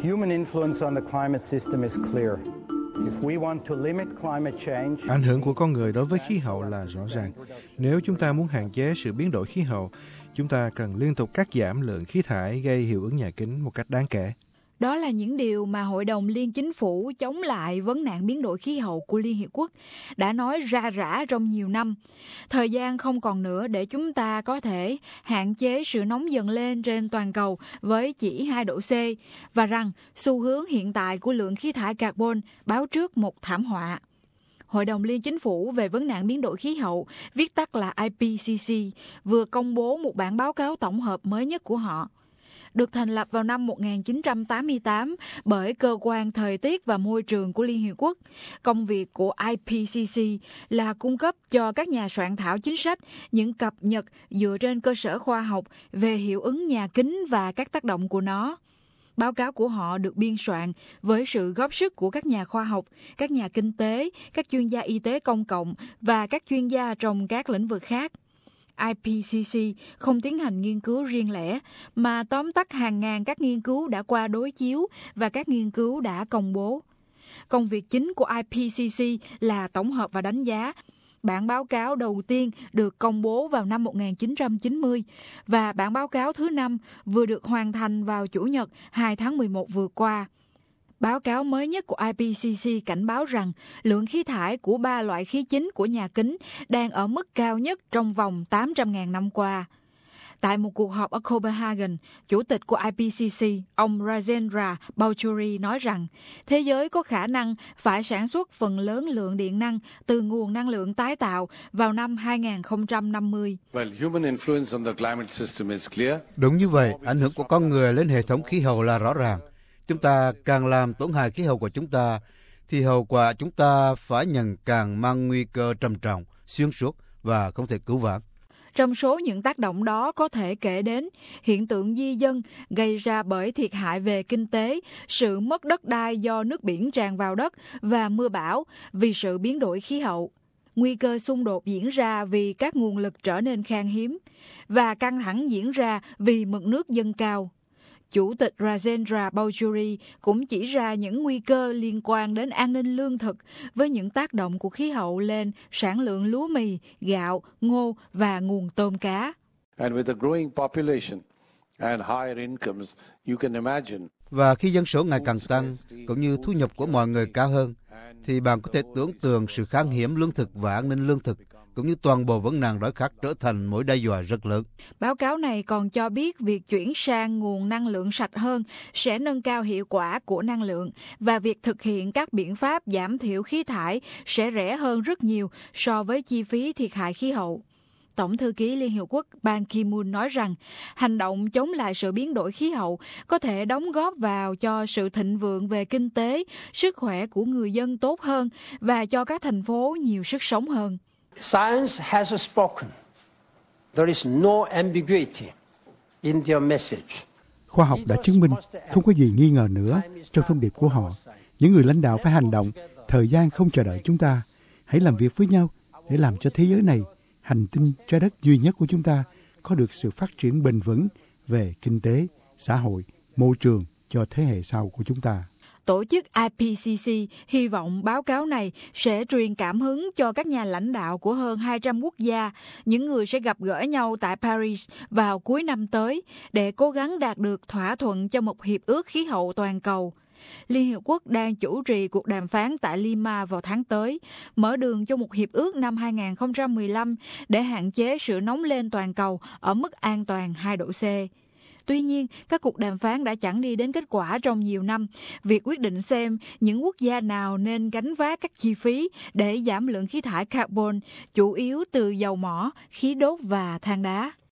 Human influence on the climate system is clear. If we want to limit climate change, ảnh hưởng của con người đối với khí hậu là rõ ràng. Nếu chúng ta muốn hạn chế sự biến đổi khí hậu, chúng ta cần liên tục cắt giảm lượng khí thải gây hiệu ứng nhà kính một cách đáng kể. Đó là những điều mà Hội đồng Liên Chính phủ chống lại vấn nạn biến đổi khí hậu của Liên Hiệp Quốc đã nói ra rã trong nhiều năm. Thời gian không còn nữa để chúng ta có thể hạn chế sự nóng dần lên trên toàn cầu với chỉ 2 độ C, và rằng xu hướng hiện tại của lượng khí thải carbon báo trước một thảm họa. Hội đồng Liên Chính phủ về vấn nạn biến đổi khí hậu, viết tắt là IPCC, vừa công bố một bản báo cáo tổng hợp mới nhất của họ. Được thành lập vào năm 1988 bởi Cơ quan Thời tiết và Môi trường của Liên Hiệp Quốc, công việc của IPCC là cung cấp cho các nhà soạn thảo chính sách những cập nhật dựa trên cơ sở khoa học về hiệu ứng nhà kính và các tác động của nó. Báo cáo của họ được biên soạn với sự góp sức của các nhà khoa học, các nhà kinh tế, các chuyên gia y tế công cộng và các chuyên gia trong các lĩnh vực khác. IPCC không tiến hành nghiên cứu riêng lẻ, mà tóm tắt hàng ngàn các nghiên cứu đã qua đối chiếu và các nghiên cứu đã công bố. Công việc chính của IPCC là tổng hợp và đánh giá. Bản báo cáo đầu tiên được công bố vào năm 1990 và bản báo cáo thứ 5 vừa được hoàn thành vào Chủ nhật 2 tháng 11 vừa qua. Báo cáo mới nhất của IPCC cảnh báo rằng lượng khí thải của 3 loại khí chính của nhà kính đang ở mức cao nhất trong vòng 800.000 năm qua. Tại một cuộc họp ở Copenhagen, Chủ tịch của IPCC, ông Rajendra Pachauri nói rằng thế giới có khả năng phải sản xuất phần lớn lượng điện năng từ nguồn năng lượng tái tạo vào năm 2050. Đúng như vậy, ảnh hưởng của con người lên hệ thống khí hậu là rõ ràng. Chúng ta càng làm tổn hại khí hậu của chúng ta, thì hậu quả chúng ta phải nhận càng mang nguy cơ trầm trọng, xuyên suốt và không thể cứu vãn. Trong số những tác động đó có thể kể đến hiện tượng di dân gây ra bởi thiệt hại về kinh tế, sự mất đất đai do nước biển tràn vào đất và mưa bão vì sự biến đổi khí hậu, nguy cơ xung đột diễn ra vì các nguồn lực trở nên khan hiếm và căng thẳng diễn ra vì mực nước dâng cao. Chủ tịch Rajendra Pachauri cũng chỉ ra những nguy cơ liên quan đến an ninh lương thực với những tác động của khí hậu lên sản lượng lúa mì, gạo, ngô và nguồn tôm cá. Và khi dân số ngày càng tăng, cũng như thu nhập của mọi người cao hơn, thì bạn có thể tưởng tượng sự khan hiếm lương thực và an ninh lương thực, cũng như toàn bộ vấn nạn đói khát trở thành mối đe dọa rất lớn. Báo cáo này còn cho biết việc chuyển sang nguồn năng lượng sạch hơn sẽ nâng cao hiệu quả của năng lượng và việc thực hiện các biện pháp giảm thiểu khí thải sẽ rẻ hơn rất nhiều so với chi phí thiệt hại khí hậu. Tổng thư ký Liên Hiệp Quốc Ban Ki-moon nói rằng hành động chống lại sự biến đổi khí hậu có thể đóng góp vào cho sự thịnh vượng về kinh tế, sức khỏe của người dân tốt hơn và cho các thành phố nhiều sức sống hơn. Science has spoken. There is no ambiguity in their message. Khoa học đã chứng minh, không có gì nghi ngờ nữa trong thông điệp của họ. Những người lãnh đạo phải hành động, thời gian không chờ đợi chúng ta. Hãy làm việc với nhau để làm cho thế giới này, hành tinh trái đất duy nhất của chúng ta, có được sự phát triển bền vững về kinh tế, xã hội, môi trường cho thế hệ sau của chúng ta. Tổ chức IPCC hy vọng báo cáo này sẽ truyền cảm hứng cho các nhà lãnh đạo của hơn 200 quốc gia, những người sẽ gặp gỡ nhau tại Paris vào cuối năm tới để cố gắng đạt được thỏa thuận cho một hiệp ước khí hậu toàn cầu. Liên Hiệp Quốc đang chủ trì cuộc đàm phán tại Lima vào tháng tới, mở đường cho một hiệp ước năm 2015 để hạn chế sự nóng lên toàn cầu ở mức an toàn 2 độ C. Tuy nhiên, các cuộc đàm phán đã chẳng đi đến kết quả trong nhiều năm. Việc quyết định xem những quốc gia nào nên gánh vác các chi phí để giảm lượng khí thải carbon chủ yếu từ dầu mỏ, khí đốt và than đá.